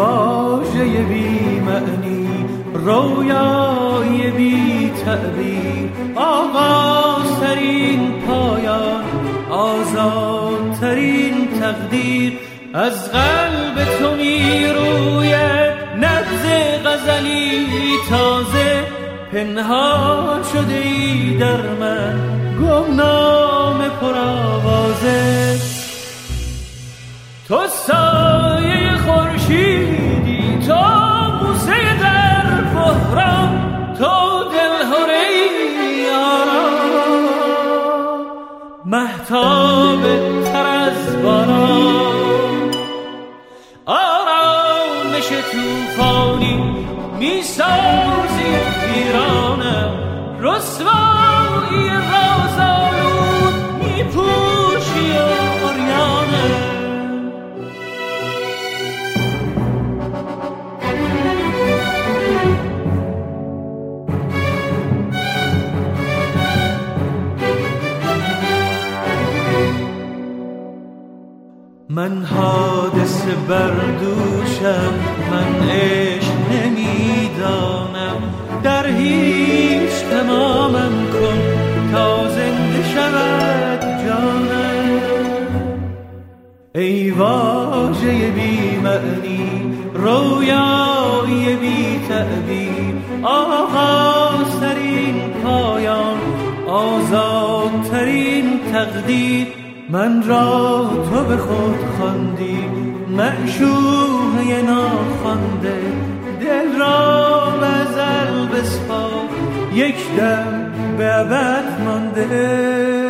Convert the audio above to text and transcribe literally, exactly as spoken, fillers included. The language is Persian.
واژه بی معنی، رویای بی تعبیر، آغازترین پایان، آزادترین تقدیر. از قلب تو می روید نبض غزلی تازه، پنهان شده ای در من گمنام پرآوازه. تو سایه خورشیدی، تو بوسه در بحران، تو دلهره ای آرام، مهتاب تر از باران، آرامش توفانی میسازی پیرانم، رسوایی رازآلود میپوشی عریانم. من حادثه بردوشم، من عشق نمیدانم، در هیچ تمامم کن تا زنده شود جانم. ای واژه بی معنی، رویای بی تعبیر، آغازترین پایان، آزادترین تقدیر. من را تو به خود خواندی، معشوقه ناخوانده، دل را به ازل بسپار، یک دم به ابد مانده.